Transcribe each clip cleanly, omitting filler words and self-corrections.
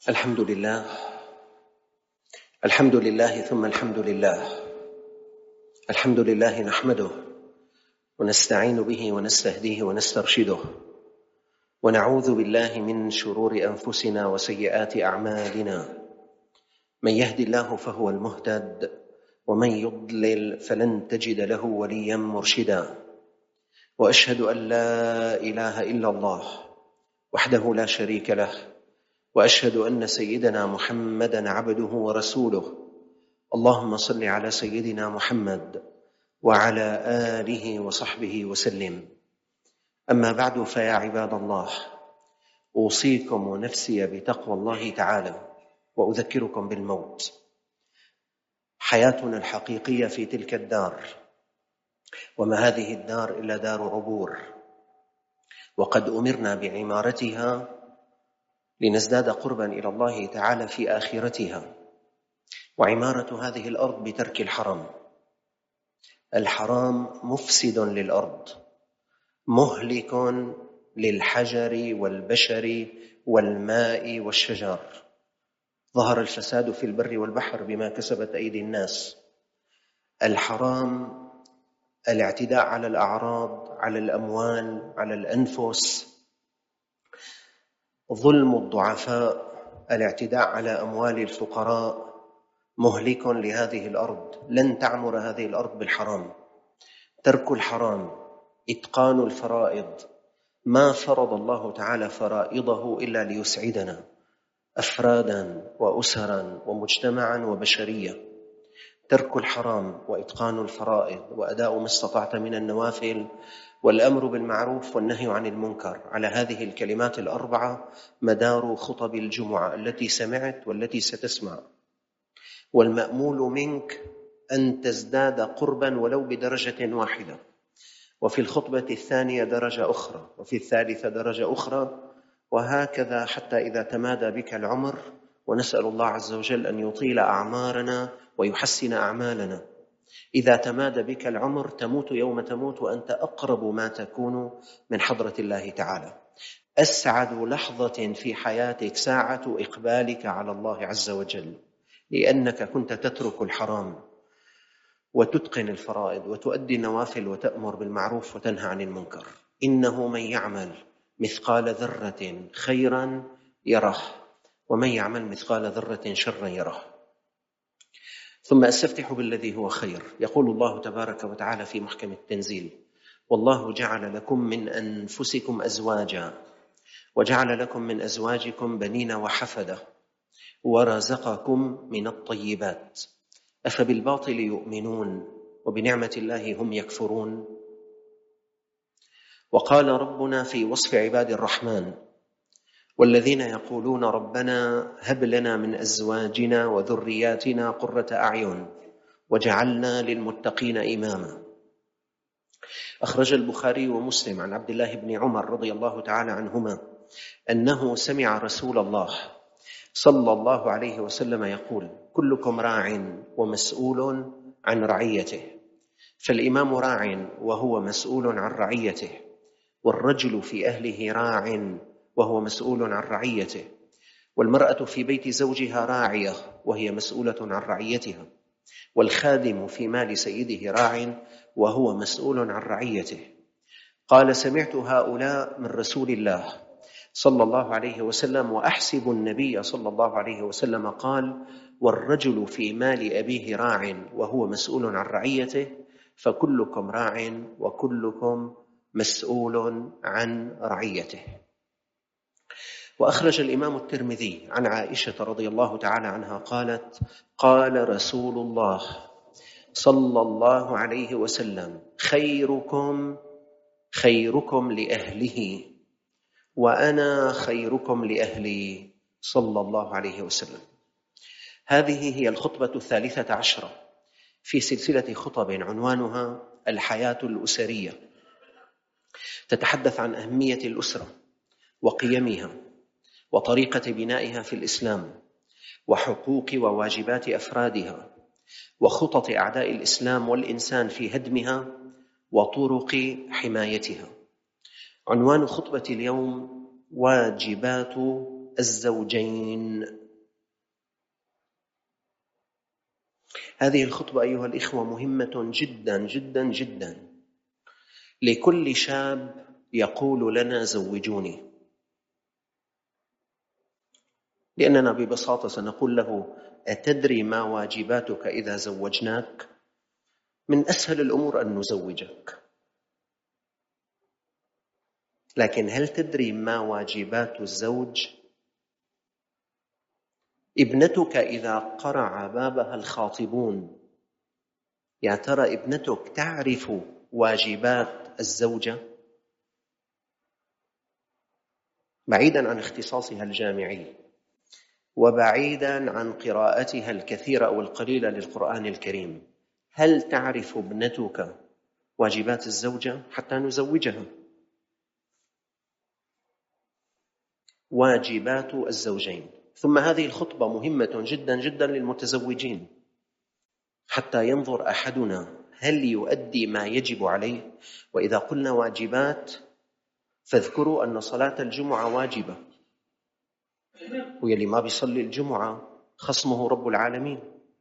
الحمد لله. الحمد لله ثم الحمد لله. الحمد لله نحمده ونستعين به ونستهديه ونسترشده، ونعوذ بالله من شرور أنفسنا وسيئات أعمالنا. من يهد الله فهو المهتد، ومن يضلل فلن تجد له وليا مرشدا. وأشهد أن لا إله إلا الله وحده لا شريك له، وأشهد أن سيدنا محمدًا عبده ورسوله. اللهم صل على سيدنا محمد وعلى آله وصحبه وسلم. أما بعد، فيا عباد الله، أوصيكم ونفسي بتقوى الله تعالى، وأذكركم بالموت. حياتنا الحقيقية في تلك الدار، وما هذه الدار إلا دار عبور، وقد أمرنا بعمارتها لنزداد قربا إلى الله تعالى في آخرتها. وعمارة هذه الأرض بترك الحرام. الحرام مفسد للأرض، مهلك للحجر والبشر والماء والشجر. ظهر الفساد في البر والبحر بما كسبت أيدي الناس. الحرام الاعتداء على الأعراض، على الأموال، على الأنفس، ظلم الضعفاء، الاعتداء على أموال الفقراء، مهلك لهذه الأرض. لن تعمر هذه الأرض بالحرام. ترك الحرام، إتقان الفرائض. ما فرض الله تعالى فرائضه إلا ليسعدنا أفرادا وأسرا ومجتمعا وبشرية. ترك الحرام وإتقان الفرائض وأداء ما استطعت من النوافل والأمر بالمعروف والنهي عن المنكر، على هذه الكلمات الأربعة مدار خطب الجمعة التي سمعت والتي ستسمع. والمأمول منك أن تزداد قربا ولو بدرجة واحدة، وفي الخطبة الثانية درجة أخرى، وفي الثالثة درجة أخرى، وهكذا حتى إذا تمادى بك العمر. ونسأل الله عز وجل أن يطيل أعمارنا ويحسن أعمالنا. إذا تمادى بك العمر تموت يوم تموت وأنت أقرب ما تكون من حضرة الله تعالى. أسعد لحظة في حياتك ساعة إقبالك على الله عز وجل، لأنك كنت تترك الحرام وتتقن الفرائض وتؤدي النوافل وتأمر بالمعروف وتنهى عن المنكر. إنه من يعمل مثقال ذرة خيرا يره، ومن يعمل مثقال ذرة شرا يره. ثم أستفتح بالذي هو خير. يقول الله تبارك وتعالى في محكم التنزيل: والله جعل لكم من أنفسكم أزواجا، وجعل لكم من أزواجكم بنين وحفدة، ورزقكم من الطيبات، أفبالباطل يؤمنون وبنعمة الله هم يكفرون. وقال ربنا في وصف عباد الرحمن: والذين يقولون ربنا هب لنا من أزواجنا وذرياتنا قرة أعين وجعلنا للمتقين إماما. أخرج البخاري ومسلم عن عبد الله بن عمر رضي الله تعالى عنهما أنه سمع رسول الله صلى الله عليه وسلم يقول: كلكم راع ومسؤول عن رعيته، فالإمام راع وهو مسؤول عن رعيته، والرجل في أهله راع وهو مسؤول عن رعيته، والمرأة في بيت زوجها راعية وهي مسؤولة عن رعيتها، والخادم في مال سيده راع وهو مسؤول عن رعيته. قال: سمعت هؤلاء من رسول الله صلى الله عليه وسلم، وأحسب النبي صلى الله عليه وسلم قال: والرجل في مال أبيه راع وهو مسؤول عن رعيته، فكلكم راع وكلكم مسؤول عن رعيته. وأخرج الإمام الترمذي عن عائشة رضي الله تعالى عنها قالت: قال رسول الله صلى الله عليه وسلم: خيركم لأهله، وأنا خيركم لأهلي، صلى الله عليه وسلم. هذه هي الخطبة 13 في سلسلة خطب عنوانها الحياة الأسرية. تتحدث عن أهمية الأسرة وقيمها وطريقة بنائها في الإسلام، وحقوق وواجبات أفرادها، وخطط أعداء الإسلام والإنسان في هدمها، وطرق حمايتها. عنوان خطبة اليوم: واجبات الزوجين. هذه الخطبة أيها الإخوة مهمة جدا جدا جدا لكل شاب يقول لنا زوجوني، لأننا ببساطة سنقول له: أتدري ما واجباتك إذا زوجناك؟ من أسهل الأمور أن نزوجك، لكن هل تدري ما واجبات الزوج؟ ابنتك إذا قرع بابها الخاطبون، يا ترى ابنتك تعرف واجبات الزوجة؟ بعيدا عن اختصاصها الجامعي وبعيدا عن قراءتها الكثيرة أو القليلة للقرآن الكريم، هل تعرف ابنتك واجبات الزوجة حتى نزوجها؟ واجبات الزوجين. ثم هذه الخطبة مهمة جدا جدا للمتزوجين، حتى ينظر أحدنا هل يؤدي ما يجب عليه. وإذا قلنا واجبات فاذكروا أن صلاة الجمعة واجبة، ويلي ما بيصلي الجمعة خصمه رب العالمين.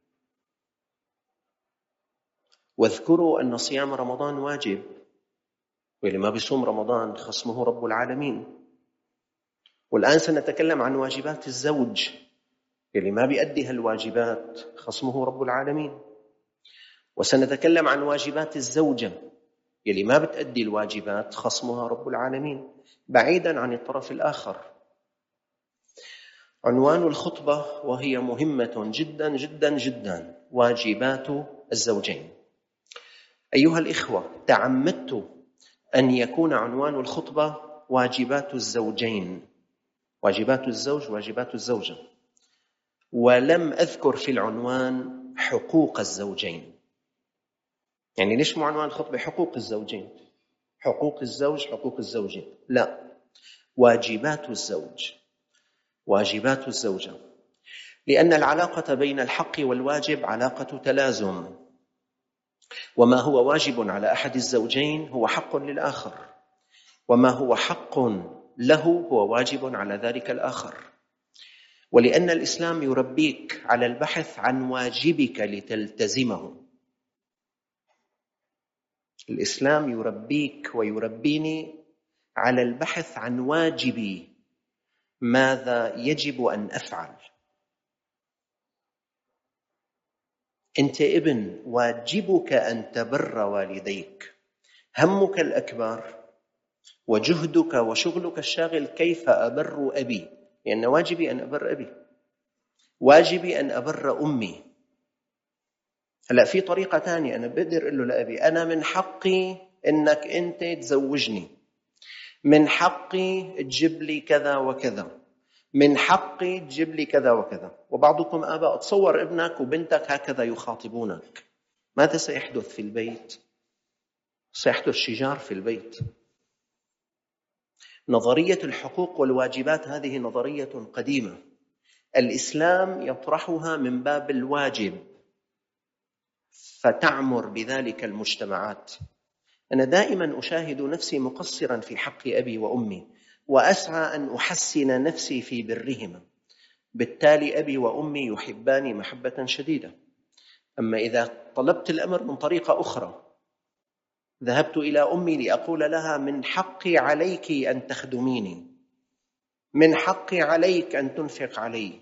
واذكروا أن صيام رمضان واجب، واللي ما بيصوم رمضان خصمه رب العالمين. والآن سنتكلم عن واجبات الزوج، اللي ما بيؤدي هالواجبات خصمه رب العالمين. وسنتكلم عن واجبات الزوجة، اللي ما بتؤدي الواجبات خصمها رب العالمين، بعيدا عن الطرف الآخر. عنوان الخطبة وهي مهمة جدا جدا جدا: واجبات الزوجين. أيها الإخوة، تعمدت أن يكون عنوان الخطبة واجبات الزوجين، واجبات الزوج واجبات الزوجة، ولم أذكر في العنوان حقوق الزوجين. يعني ليش مو عنوان الخطبة حقوق الزوجين؟ حقوق الزوج حقوق الزوجة، لا، واجبات الزوج واجبات الزوجة، لأن العلاقة بين الحق والواجب علاقة تلازم، وما هو واجب على أحد الزوجين هو حق للآخر، وما هو حق له هو واجب على ذلك الآخر. ولأن الإسلام يربيك على البحث عن واجبك لتلتزمه. الإسلام يربيك ويربيني على البحث عن واجبي، ماذا يجب أن أفعل. أنت ابن، واجبك أن تبر والديك، همك الأكبر وجهدك وشغلك الشاغل كيف أبر أبي، لأن واجبي أن أبر أبي، واجبي أن أبر أمي. هلأ في طريقة تانية، أنا بقدر أقول له لأبي: أنا من حقي أنك أنت تزوجني، من حقي تجيب لي كذا وكذا، من حقي تجيب لي كذا وكذا. وبعضكم آباء، تصور ابنك وبنتك هكذا يخاطبونك، ماذا سيحدث في البيت؟ سيحدث شجار في البيت. نظرية الحقوق والواجبات هذه نظرية قديمة، الإسلام يطرحها من باب الواجب، فتعمر بذلك المجتمعات. أنا دائما أشاهد نفسي مقصرا في حق أبي وأمي، وأسعى أن أحسن نفسي في برهما، بالتالي أبي وأمي يحباني محبة شديدة. أما إذا طلبت الأمر من طريقة أخرى، ذهبت إلى أمي لأقول لها: من حقي عليك أن تخدميني، من حقي عليك أن تنفق علي،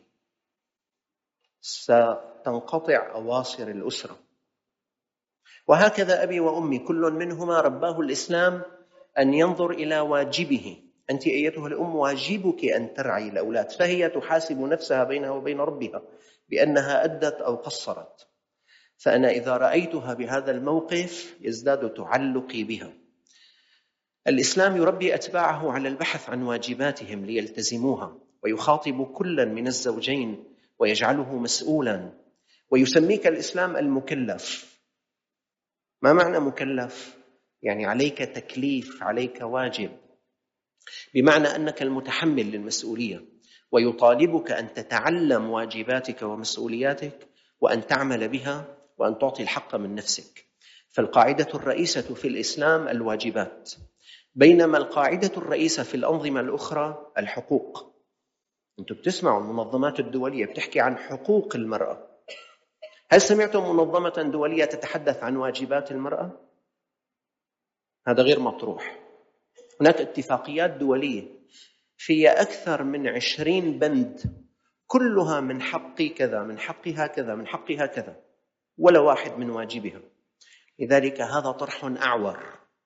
ستنقطع أواصر الأسرة. وهكذا أبي وأمي كل منهما رباه الإسلام أن ينظر إلى واجبه. أنت أيتها الأم واجبك أن ترعي الأولاد، فهي تحاسب نفسها بينها وبين ربها بأنها أدت أو قصرت. فأنا إذا رأيتها بهذا الموقف يزداد تعلقي بها. الإسلام يربي أتباعه على البحث عن واجباتهم ليلتزموها، ويخاطب كلا من الزوجين ويجعله مسؤولا، ويسميك الإسلام المكلف. ما معنى مكلف؟ يعني عليك تكليف، عليك واجب، بمعنى أنك المتحمل للمسؤولية، ويطالبك أن تتعلم واجباتك ومسؤولياتك وأن تعمل بها وأن تعطي الحق من نفسك. فالقاعدة الرئيسة في الإسلام الواجبات، بينما القاعدة الرئيسة في الأنظمة الأخرى الحقوق. أنتم بتسمعوا المنظمات الدولية بتحكي عن حقوق المرأة. هل سمعتم منظمة دولية تتحدث عن واجبات المرأة؟ هذا غير مطروح. هناك اتفاقيات دولية فيها أكثر من 20 بند، كلها من حقي كذا، من حقها كذا، من حقها كذا، ولا واحد من واجبها. لذلك هذا طرح أعور.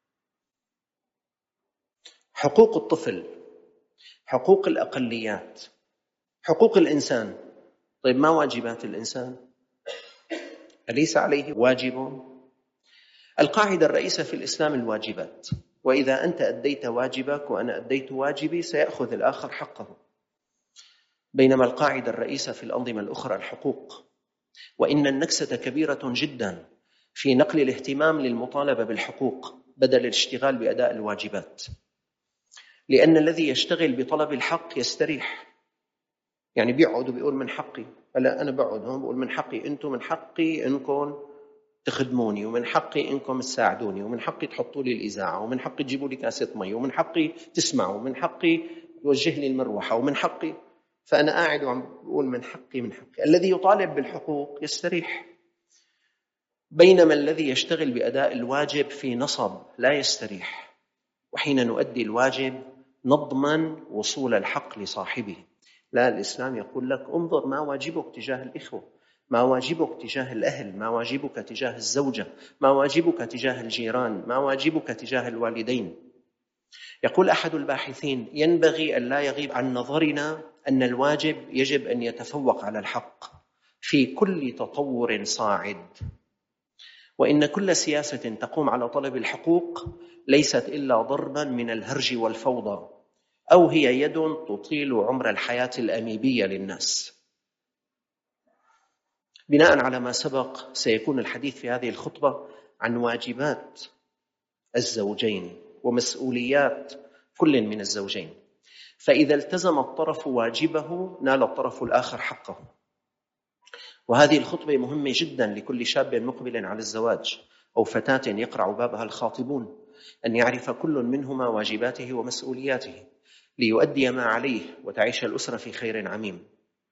حقوق الطفل، حقوق الأقليات، حقوق الإنسان. طيب ما واجبات الإنسان؟ أليس عليه واجب؟ القاعدة الرئيسة في الإسلام الواجبات، وإذا أنت أديت واجبك وأنا أديت واجبي سيأخذ الآخر حقه. بينما القاعدة الرئيسة في الأنظمة الأخرى الحقوق. وإن النكسة كبيرة جدا في نقل الاهتمام للمطالبة بالحقوق بدل الاشتغال بأداء الواجبات، لأن الذي يشتغل بطلب الحق يستريح. يعني بيقعد وبيقول من حقي، هلا أنا بقعد هون بقول من حقي أنتم، من حقي إنكم تخدموني، ومن حقي إنكم تساعدوني، ومن حقي تحطوا لي الإذاعة، ومن حقي تجيبوا لي كاسة مي، ومن حقي تسمعوا، ومن حقي توجه لي المروحة، ومن حقي. فأنا قاعد وعم بقول من حقي من حقي. الذي يطالب بالحقوق يستريح، بينما الذي يشتغل بأداء الواجب في نصب لا يستريح. وحين نؤدي الواجب نضمن وصول الحق لصاحبه. لا، الإسلام يقول لك انظر ما واجبك تجاه الإخوة، ما واجبك تجاه الأهل، ما واجبك تجاه الزوجة، ما واجبك تجاه الجيران، ما واجبك تجاه الوالدين. يقول أحد الباحثين ينبغي أن لا يغيب عن نظرنا أن الواجب يجب أن يتفوق على الحق في كل تطور صاعد، وإن كل سياسة تقوم على طلب الحقوق ليست إلا ضربا من الهرج والفوضى، أو هي يد تطيل عمر الحياة الأميبية للناس. بناء على ما سبق سيكون الحديث في هذه الخطبة عن واجبات الزوجين ومسؤوليات كل من الزوجين. فإذا التزم الطرف واجبه نال الطرف الآخر حقه. وهذه الخطبة مهمة جدا لكل شاب مقبل على الزواج أو فتاة يقرع بابها الخاطبون، أن يعرف كل منهما واجباته ومسؤولياته ليؤدي ما عليه وتعيش الأسرة في خير عميم.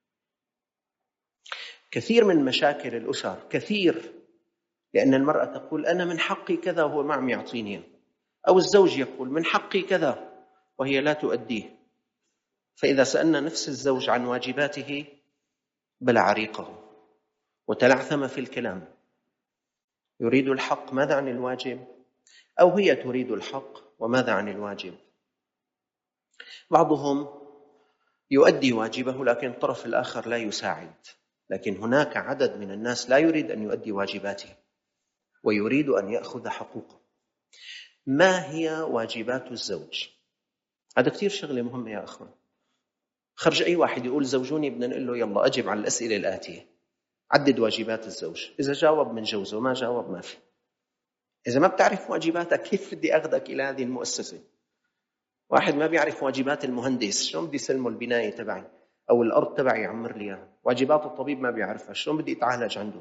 كثير من مشاكل الأسر لأن المرأة تقول أنا من حقي كذا وهو ما عم يعطيني، أو الزوج يقول من حقي كذا وهي لا تؤديه. فإذا سألنا نفس الزوج عن واجباته بلع ريقه وتلعثم في الكلام. يريد الحق، ماذا عن الواجب؟ أو هي تريد الحق وماذا عن الواجب؟ بعضهم يؤدي واجبه لكن الطرف الآخر لا يساعد، لكن هناك عدد من الناس لا يريد أن يؤدي واجباته ويريد أن يأخذ حقوقه. ما هي واجبات الزوج؟ هذا كتير شغلة مهمة يا أخوان. خرج أي واحد يقول زوجوني بدنا نقول له يلا أجب على الأسئلة الآتية، عدد واجبات الزوج، إذا جاوب من جوزه، ما جاوب ما في. إذا ما بتعرف واجباتك كيف بدي أخذك إلى هذه المؤسسة؟ واحد ما بيعرف واجبات المهندس، شلون بدي سلمه البناية تبعي أو الأرض تبعي يعمر لي؟ واجبات الطبيب ما بيعرفها، شلون بدي أتعالج عنده؟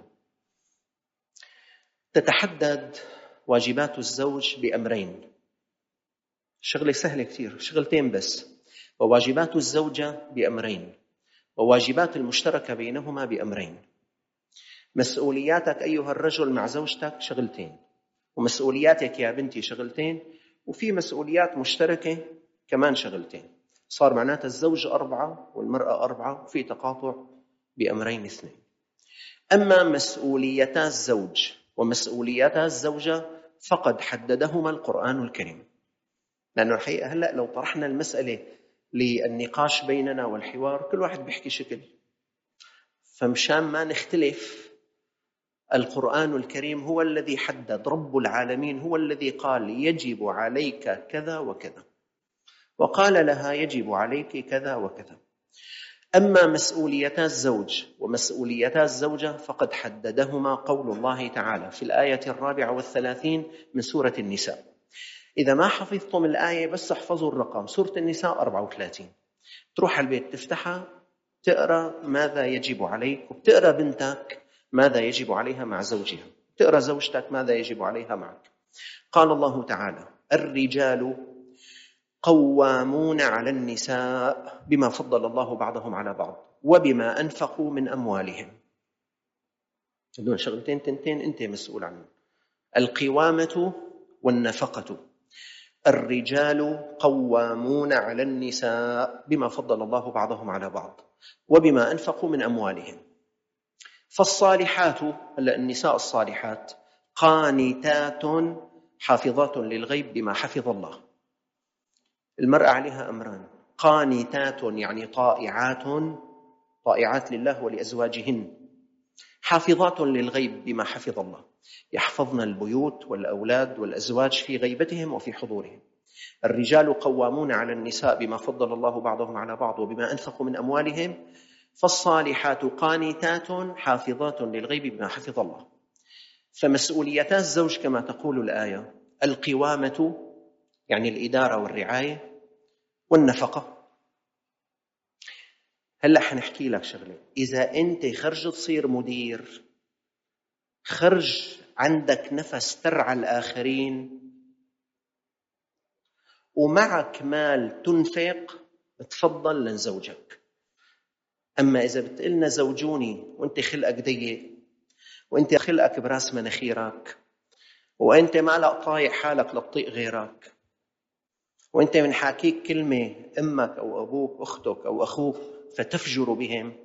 تتحدد واجبات الزوج بأمرين، شغلة سهلة كتير، شغلتين بس. وواجبات الزوجة بأمرين، وواجبات المشتركة بينهما بأمرين. مسؤولياتك أيها الرجل مع زوجتك شغلتين، ومسؤولياتك يا بنتي شغلتين، وفي مسؤوليات مشتركة كمان شغلتين. صار معناتها الزوج 4 والمرأة 4، وفي تقاطع بأمرين 2. أما مسؤوليتا الزوج ومسؤوليتا الزوجة فقد حددهما القرآن الكريم. لأنه الحقيقة هلأ لو طرحنا المسألة للنقاش بيننا والحوار كل واحد بيحكي شكل، فمشان ما نختلف القرآن الكريم هو الذي حدد، رب العالمين هو الذي قال يجب عليك كذا وكذا، وقال لها يجب عليك كذا وكذا. أما مسؤوليتا الزوج ومسؤوليتا الزوجة فقد حددهما قول الله تعالى في الآية 34 من سورة النساء. إذا ما حفظتم الآية بس احفظوا الرقم، سورة النساء 34. تروح البيت تفتحها تقرأ ماذا يجب عليك، وبتقرأ بنتك ماذا يجب عليها مع زوجها، تقرأ زوجتك ماذا يجب عليها معك. قال الله تعالى الرجال قوامون على النساء بما فضل الله بعضهم على بعض وبما أنفقوا من أموالهم. هذول شغلتين تنتين أنت مسؤول عنهم: القوامة والنفقة. الرجال قوامون على النساء بما فضل الله بعضهم على بعض وبما أنفقوا من أموالهم. فالصالحات، النساء الصالحات، قانتات حافظات للغيب بما حفظ الله. المرأة عليها أمران: قانتات يعني طائعات لله ولأزواجهن، حافظات للغيب بما حفظ الله، يحفظن البيوت والأولاد والأزواج في غيبتهم وفي حضورهم. الرجال قوامون على النساء بما فضل الله بعضهم على بعض وبما أنفقوا من أموالهم. فالصالحات قانتات حافظات للغيب بما حفظ الله. فمسؤوليتا الزوج كما تقول الآية: القوامة يعني الإدارة والرعاية، والنفقة. هلأ حنحكي لك شغلة: إذا أنت خرج تصير مدير، خرج عندك نفس ترعى الآخرين ومعك مال تنفق، تفضل لنزوجك. أما إذا بتقلنا زوجوني وأنت خلقك ضيق وأنت خلقك براس مناخيرك وأنت مالك طايق حالك لتطيق غيرك وأنت من حاكيك كلمة أمك أو أبوك أختك أو أخوك فتفجر بهم،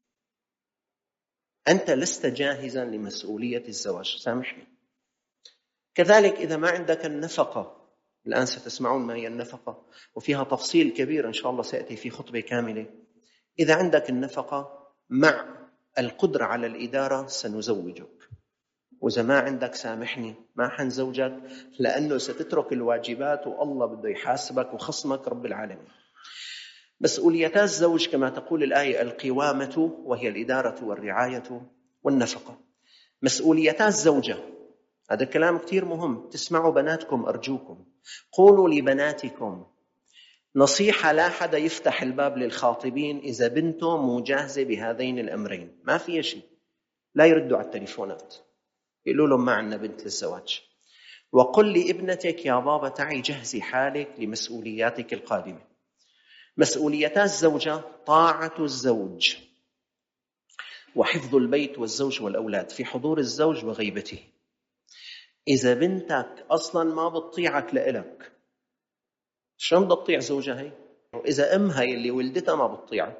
أنت لست جاهزا لمسؤولية الزواج، سامحني. كذلك إذا ما عندك النفقة، الآن ستسمعون ما هي النفقة وفيها تفصيل كبير إن شاء الله سيأتي في خطبة كاملة. إذا عندك النفقة مع القدرة على الإدارة سنزوجك، وإذا ما عندك سامحني ما حنزوجك، لأنه ستترك الواجبات والله بده يحاسبك وخصمك رب العالمين. مسؤوليتا الزوج كما تقول الآية: القوامة وهي الإدارة والرعاية والنفقة. مسؤوليتا الزوجة، هذا الكلام كتير مهم، تسمعوا بناتكم أرجوكم، قولوا لبناتكم نصيحة: لا حدا يفتح الباب للخاطبين إذا بنته مو جاهزة بهذين الأمرين، ما في شيء، لا يردوا على التليفونات، يقولوا لهم ما عندنا بنت للزواج. وقل لابنتك: يا بابا تعي جهزي حالك لمسؤولياتك القادمة. مسؤوليتا الزوجة: طاعة الزوج وحفظ البيت والزوج والأولاد في حضور الزوج وغيبته. إذا بنتك أصلا ما بتطيعك لإلك، شلون بدها تطيع زوجها هي؟ وإذا أمها اللي ولدتها ما بتطيعها،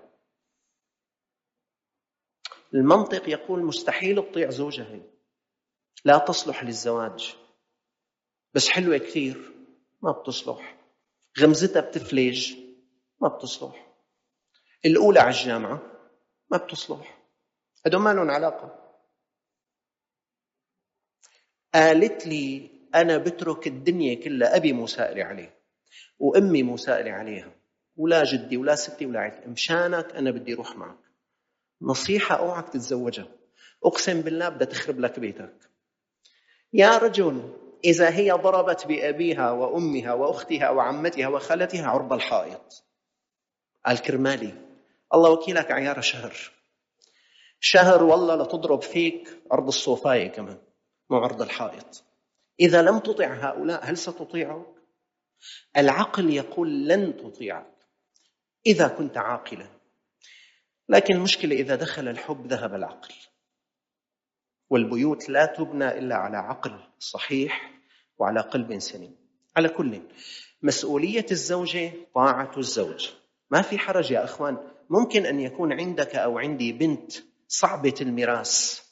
المنطق يقول مستحيل تطيع زوجها هي، لا تصلح للزواج. بس حلوة كثير، ما بتصلح. غمزتها بتفلج، ما بتصلح. الأولى على الجامعة، ما بتصلح. هدول ما لهم علاقة. قالت لي أنا بترك الدنيا كلها، أبي مسائل عليه وأمي مسائلة عليها ولا جدي ولا ستي ولا عيلتي، مشانك أنا بدي أروح معك. نصيحة: أوعك تتزوجها، أقسم بالله بدها تخرب لك بيتك. يا رجل، إذا هي ضربت بأبيها وأمها وأختها وعمتها وخالتها عرض الحائط. الكرمالي الله وكيلك عيار شهر والله لتضرب فيك عرض الصوفاية كمان، مو عرض الحائط. إذا لم تطع هؤلاء هل ستطيعك؟ العقل يقول لن تطيعك إذا كنت عاقلا، لكن المشكلة إذا دخل الحب ذهب العقل، والبيوت لا تبنى إلا على عقل صحيح وعلى قلب سليم. على كل، مسؤولية الزوجة طاعة الزوج. ما في حرج يا أخوان، ممكن أن يكون عندك أو عندي بنت صعبة الميراث،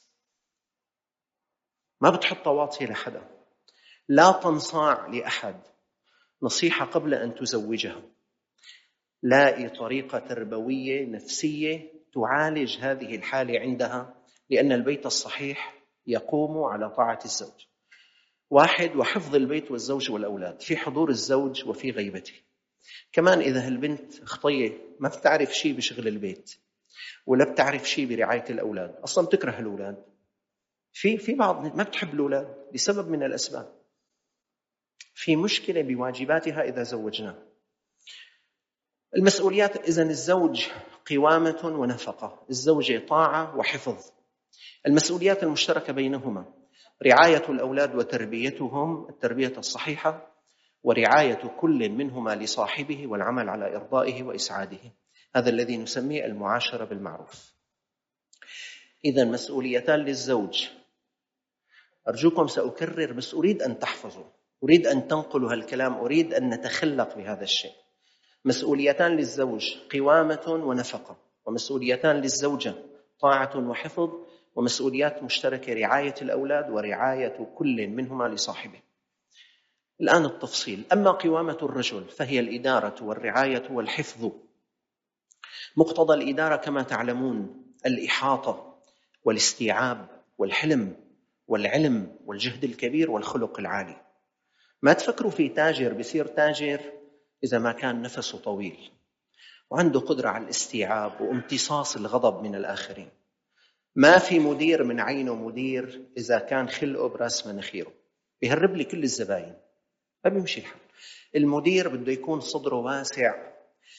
ما بتحط واطية لحدا، لا تنصاع لأحد. نصيحة قبل أن تزوجها: لاقي طريقة تربوية نفسية تعالج هذه الحالة عندها، لأن البيت الصحيح يقوم على طاعة الزوج. 1، وحفظ البيت والزوج والأولاد في حضور الزوج وفي غيبته. كمان إذا هالبنت خطية ما بتعرف شيء بشغل البيت ولا بتعرف شيء برعاية الأولاد، أصلا بتكره الأولاد، في بعض ما بتحب الأولاد لسبب من الأسباب، في مشكلة بواجباتها إذا زوجناها. المسؤوليات إذن: الزوج قوامة ونفقة، الزوجة طاعة وحفظ. المسؤوليات المشتركة بينهما: رعاية الأولاد وتربيتهم التربية الصحيحة، ورعاية كل منهما لصاحبه والعمل على إرضائه وإسعاده. هذا الذي نسميه المعاشرة بالمعروف. إذن مسؤوليتان للزوج. أرجوكم سأكرر بس أريد أن تحفظوا، أريد أن تنقلوا هالكلام، أريد أن نتخلق بهذا الشيء. مسؤوليتان للزوج قوامة ونفقة، ومسؤوليتان للزوجة طاعة وحفظ، ومسؤوليات مشتركة رعاية الأولاد ورعاية كل منهما لصاحبه. الآن التفصيل. أما قوامة الرجل فهي الإدارة والرعاية والحفظ. مقتضى الإدارة كما تعلمون الإحاطة والاستيعاب والحلم والعلم والجهد الكبير والخلق العالي. ما تفكروا في تاجر بيصير تاجر إذا ما كان نفسه طويل وعنده قدرة على الاستيعاب وامتصاص الغضب من الآخرين. ما في مدير من عينه مدير إذا كان خلقه براس مناخيره، بيهرب لي كل الزباين، ما بيمشي الحال. المدير بده يكون صدره واسع،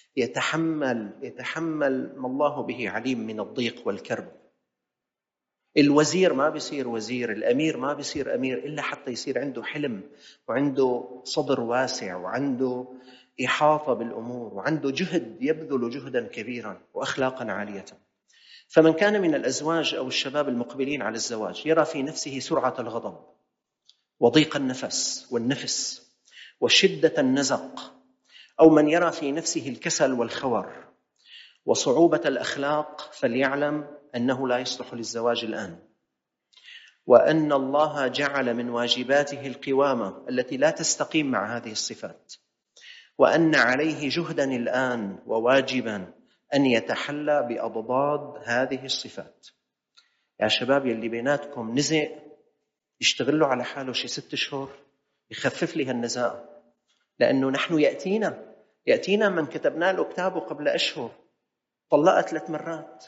يتحمل ما الله به عليم من الضيق والكرب. الوزير ما بيصير وزير، الأمير ما بيصير أمير إلا حتى يصير عنده حلم وعنده صدر واسع وعنده إحاطة بالأمور وعنده جهد، يبذل جهدا كبيرا وأخلاقا عالية. فمن كان من الأزواج أو الشباب المقبلين على الزواج يرى في نفسه سرعة الغضب وضيق النفس والنفس وشدة النزق، أو من يرى في نفسه الكسل والخور وصعوبة الأخلاق، فليعلم أنه لا يصلح للزواج الآن، وأن الله جعل من واجباته القوامة التي لا تستقيم مع هذه الصفات، وأن عليه جهدا الآن وواجبا أن يتحلى بأضداد هذه الصفات. يا شباب يلي بيناتكم نزق يشتغل له على حاله شي 6 أشهر يخفف لي هالنزاء، لأنه نحن يأتينا من كتبنا له كتابه قبل أشهر طلقت 3 مرات،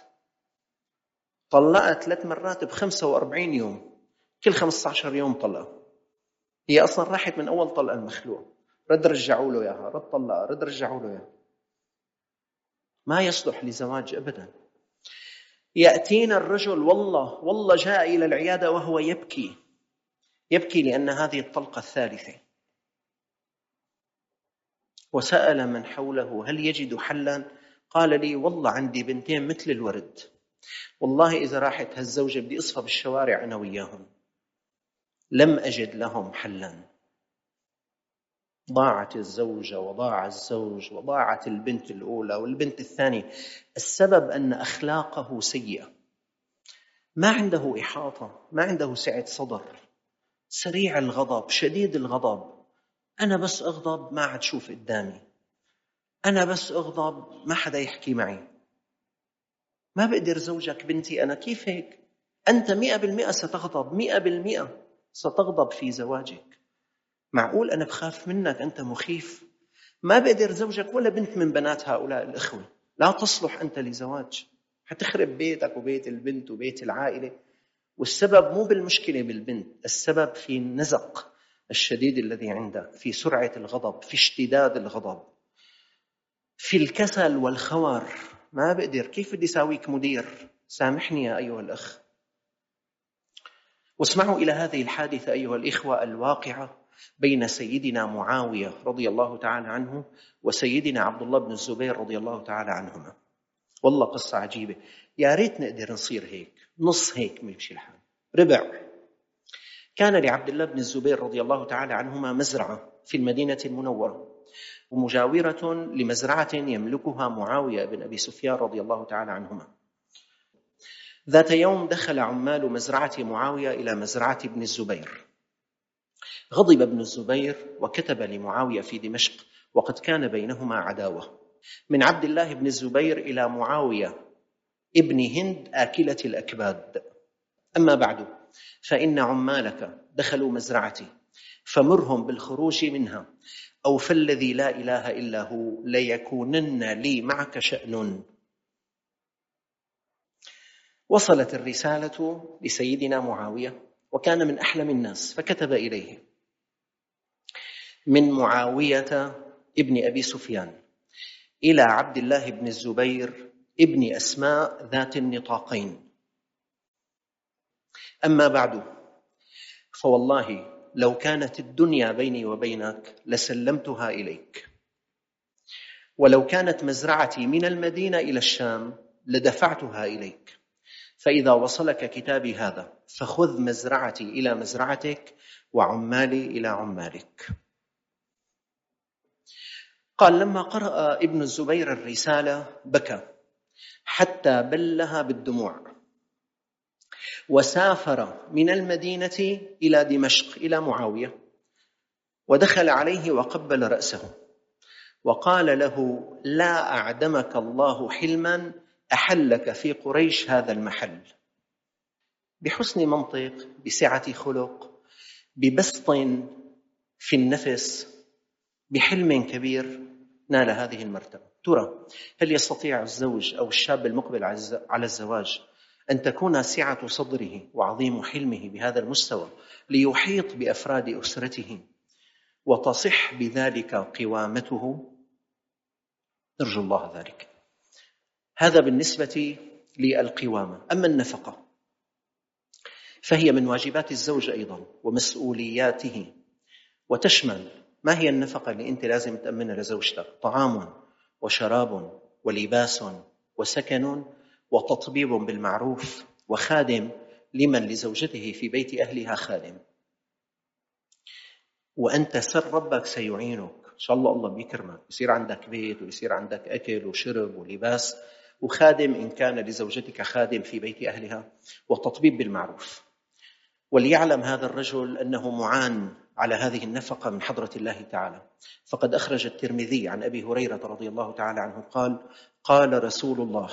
طلقت 3 مرات ب45 يوم، كل 15 يوم طلقة. هي أصلا راحت من أول طلقة المخلوع، رد رجعوا له إياها، رد طلقة، رد رجعوا له إياها. ما يصلح لزواج أبدا. يأتينا الرجل والله جاء إلى العيادة وهو يبكي لأن هذه الطلقة الثالثة، وسأل من حوله هل يجد حلا؟ قال لي والله عندي بنتين مثل الورد، والله إذا راحت هالزوجة بدي أصفى بالشوارع أنا وياهم، لم أجد لهم حلا. ضاعت الزوجة وضاع الزوج وضاعت البنت الأولى والبنت الثانية. السبب أن أخلاقه سيئة، ما عنده إحاطة، ما عنده سعة صدر، سريع الغضب، شديد الغضب. أنا بس أغضب ما عاد شوف قدامي، أنا بس أغضب ما حدا يحكي معي. ما بقدر زوجك بنتي أنا كيف هيك؟ أنت 100% ستغضب، 100% ستغضب في زواجك. معقول أنا بخاف منك، أنت مخيف. ما بقدر زوجك ولا بنت من بنات هؤلاء الإخوة، لا تصلح أنت لزواج، حتخرب بيتك وبيت البنت وبيت العائلة. والسبب مو بالمشكلة بالبنت، السبب في النزق الشديد الذي عندك، في سرعة الغضب، في اشتداد الغضب، في الكسل والخور. ما بقدر، كيف بدي ساويك مدير؟ سامحني يا أيها الأخ. واسمعوا إلى هذه الحادثة أيها الإخوة الواقعة بين سيدنا معاوية رضي الله تعالى عنه وسيدنا عبد الله بن الزبير رضي الله تعالى عنهما. والله قصة عجيبة، يا ريت نقدر نصير هيك، نص هيك ميمشي الحال، ربع. كان لعبد الله بن الزبير رضي الله تعالى عنهما مزرعة في المدينة المنورة، ومجاورة لمزرعة يملكها معاوية بن أبي سفيان رضي الله تعالى عنهما. ذات يوم دخل عمال مزرعة معاوية إلى مزرعة ابن الزبير. غضب ابن الزبير وكتب لمعاوية في دمشق، وقد كان بينهما عداوة، من عبد الله بن الزبير إلى معاوية ابن هند آكلة الأكباد. أما بعد، فإن عمالك دخلوا مزرعتي فمرهم بالخروج منها، أو فالذي لا إله إلا هو ليكونن لي معك شأن. وصلت الرسالة لسيدنا معاوية، وكان من أحلم الناس، فكتب إليه: من معاوية ابن أبي سفيان إلى عبد الله بن الزبير ابن أسماء ذات النطاقين. أما بعد، فوالله لو كانت الدنيا بيني وبينك لسلمتها إليك، ولو كانت مزرعتي من المدينة إلى الشام لدفعتها إليك، فإذا وصلك كتابي هذا فخذ مزرعتي إلى مزرعتك وعمالي إلى عمالك. قال: لما قرأ ابن الزبير الرسالة بكى حتى بلها بالدموع، وسافر من المدينة إلى دمشق إلى معاوية، ودخل عليه وقبل رأسه وقال له: لا أعدمك الله حلما أحلك في قريش هذا المحل. بحسن منطق، بسعة خلق، ببسط في النفس، بحلم كبير نال هذه المرتبة. ترى هل يستطيع الزوج أو الشاب المقبل على الزواج أن تكون سعة صدره وعظيم حلمه بهذا المستوى ليحيط بأفراد أسرته وتصح بذلك قوامته؟ نرجو الله ذلك. هذا بالنسبة للقوامة. أما النفقة فهي من واجبات الزوج أيضا ومسؤولياته، وتشمل: ما هي النفقة اللي أنت لازم تأمنها لزوجتك؟ طعام وشراب ولباس وسكن وتطبيب بالمعروف وخادم لمن لزوجته في بيت أهلها خادم. وأنت سر ربك سيعينك إن شاء الله، الله بيكرمك، يصير عندك بيت ويصير عندك أكل وشرب ولباس وخادم إن كان لزوجتك خادم في بيت أهلها، وتطبيب بالمعروف. وليعلم هذا الرجل أنه معان على هذه النفقة من حضرة الله تعالى. فقد أخرج الترمذي عن أبي هريرة رضي الله تعالى عنه قال: قال رسول الله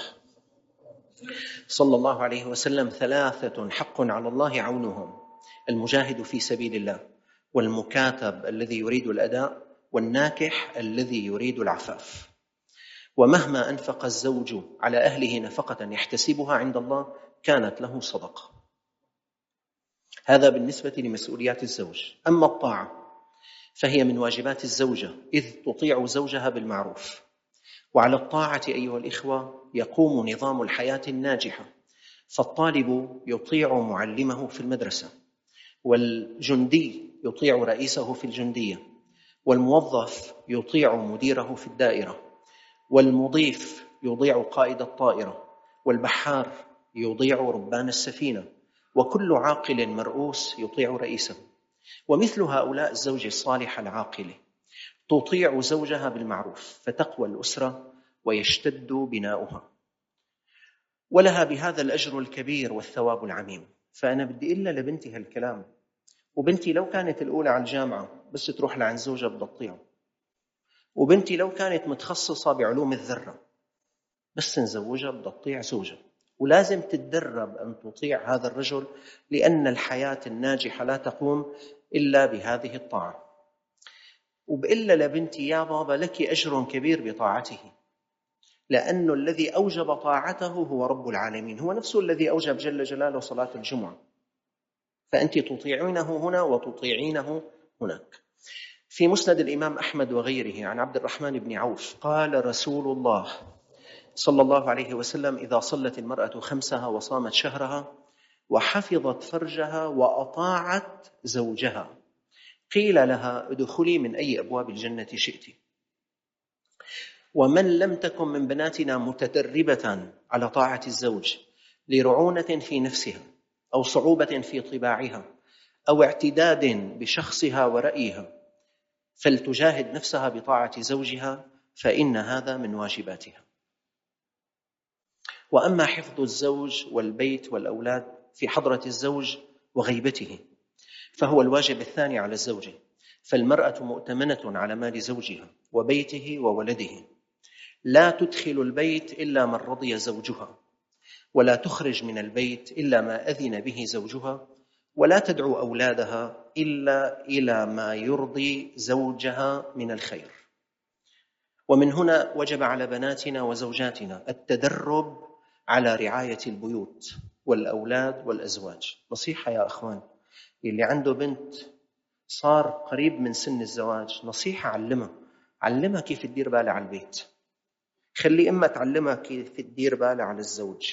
صلى الله عليه وسلم: ثلاثة حق على الله عونهم: المجاهد في سبيل الله، والمكاتب الذي يريد الأداء، والناكح الذي يريد العفاف. ومهما أنفق الزوج على أهله نفقة يحتسبها عند الله كانت له صدقة. هذا بالنسبة لمسؤوليات الزوج. أما الطاعة فهي من واجبات الزوجة، إذ تطيع زوجها بالمعروف. وعلى الطاعة أيها الإخوة يقوم نظام الحياة الناجحة، فالطالب يطيع معلمه في المدرسة، والجندي يطيع رئيسه في الجندية، والموظف يطيع مديره في الدائرة، والمضيف يطيع قائد الطائرة، والبحار يطيع ربان السفينة، وكل عاقل مرؤوس يطيع رئيسه. ومثل هؤلاء الزوجة الصالحة العاقلة تطيع زوجها بالمعروف فتقوى الأسرة ويشتد بناؤها، ولها بهذا الأجر الكبير والثواب العميم. فأنا بدي إلا لبنتي هالكلام، وبنتي لو كانت الأولى على الجامعة بس تروح لعند زوجها بدها تطيعه، وبنتي لو كانت متخصصة بعلوم الذرة بس نزوجها بدها تطيع زوجها. ولازم تتدرب أن تطيع هذا الرجل، لأن الحياة الناجحة لا تقوم إلا بهذه الطاعة. وبإلا لبنتي: يا بابا لك أجر كبير بطاعته، لأنه الذي أوجب طاعته هو رب العالمين، هو نفسه الذي أوجب جل جلاله صلاة الجمعة، فأنت تطيعينه هنا وتطيعينه هناك. في مسند الإمام أحمد وغيره عن عبد الرحمن بن عوف قال رسول الله صلى الله عليه وسلم: إذا صلت المرأة خمسها وصامت شهرها وحفظت فرجها وأطاعت زوجها قيل لها: ادخلي من أي أبواب الجنة شئت. ومن لم تكن من بناتنا متدربة على طاعة الزوج لرعونة في نفسها أو صعوبة في طباعها أو اعتداد بشخصها ورأيها، فلتجاهد نفسها بطاعة زوجها، فإن هذا من واجباتها. وأما حفظ الزوج والبيت والأولاد في حضرة الزوج وغيبته فهو الواجب الثاني على الزوجة، فالمرأة مؤتمنة على مال زوجها وبيته وولده، لا تدخل البيت إلا من رضي زوجها، ولا تخرج من البيت إلا ما أذن به زوجها، ولا تدعو أولادها إلا إلى ما يرضي زوجها من الخير. ومن هنا وجب على بناتنا وزوجاتنا التدرب على رعاية البيوت والأولاد والأزواج. نصيحة يا أخوان، اللي عنده بنت صار قريب من سن الزواج، نصيحة: علمها كيف تدير بالها على البيت. خلي إما تعلمها كيف تدير بالها على الزوج،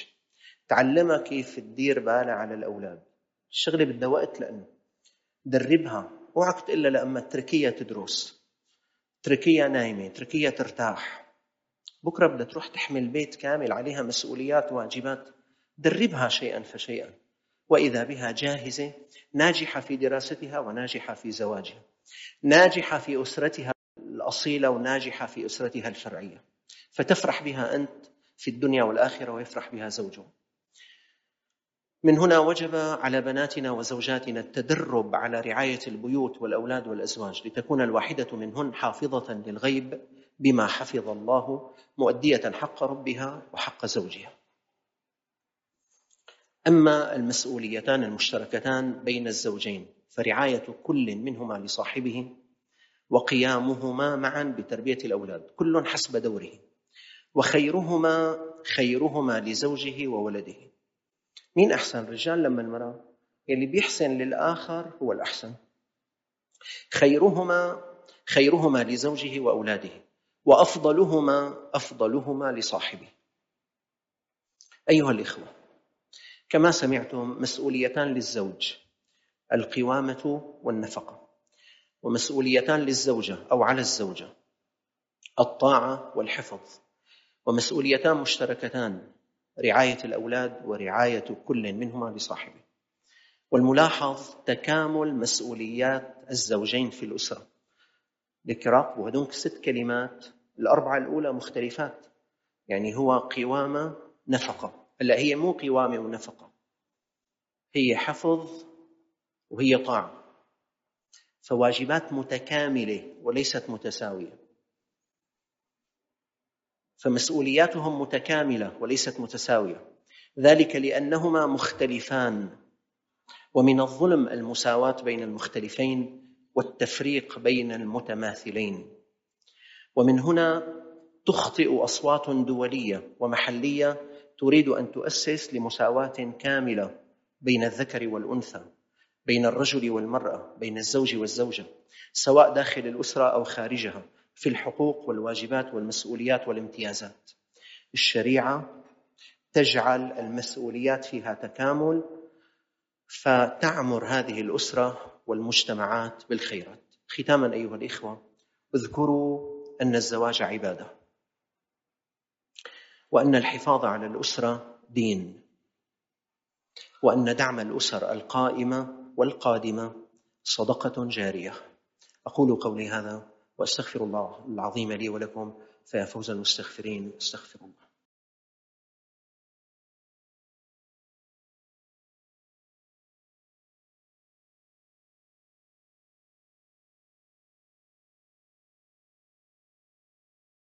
تعلمها كيف تدير بالها على الأولاد. الشغلة بدها وقت، لأنه دربها اوعك تقول لها لأما اتركيها تدرس، اتركيها نايمة، اتركيها ترتاح. بكرة بدها تروح تحمل بيت كامل عليها مسؤوليات وواجبات. دربها شيئا فشيئا، وإذا بها جاهزة، ناجحة في دراستها وناجحة في زواجها، ناجحة في أسرتها الأصيلة وناجحة في أسرتها الفرعية، فتفرح بها أنت في الدنيا والآخرة ويفرح بها زوجها. من هنا وجب على بناتنا وزوجاتنا التدرب على رعاية البيوت والأولاد والأزواج، لتكون الواحدة منهن حافظة للغيب بما حفظ الله، مؤدية حق ربها وحق زوجها. أما المسؤوليتان المشتركتان بين الزوجين فرعاية كل منهما لصاحبه وقيامهما معا بتربية الأولاد، كل حسب دوره، وخيرهما لزوجه وولده. مين أحسن، الرجال لما المرأة؟ اللي بيحسن للآخر هو الأحسن. خيرهما لزوجه وأولاده، وأفضلهما لصاحبه. أيها الإخوة، كما سمعتم، مسؤوليتان للزوج القوامة والنفقة، ومسؤوليتان للزوجة أو على الزوجة الطاعة والحفظ، ومسؤوليتان مشتركتان رعاية الأولاد ورعاية كل منهما لصاحبه. والملاحظ تكامل مسؤوليات الزوجين في الأسرة. ذكرى وهدونك 6 كلمات، الأربعة الأولى مختلفات، يعني هو قوامة نفقة. هلا هي مو قوامة ونفقة، هي حفظ وهي طاعة، فواجبات متكاملة وليست متساوية، فمسؤولياتهم متكاملة وليست متساوية، ذلك لأنهما مختلفان، ومن الظلم المساواة بين المختلفين والتفريق بين المتماثلين. ومن هنا تخطئ أصوات دولية ومحلية تريد أن تؤسس لمساواة كاملة بين الذكر والأنثى، بين الرجل والمرأة، بين الزوج والزوجة، سواء داخل الأسرة أو خارجها، في الحقوق والواجبات والمسؤوليات والامتيازات. الشريعة تجعل المسؤوليات فيها تكامل، فتعمر هذه الأسرة والمجتمعات بالخيرات. ختاما أيها الإخوة، اذكروا أن الزواج عبادة، وأن الحفاظ على الأسرة دين، وأن دعم الأسر القائمة والقادمة صدقة جارية. أقول قولي هذا وأستغفر الله العظيم لي ولكم، فيا فوز المستغفرين. استغفر الله.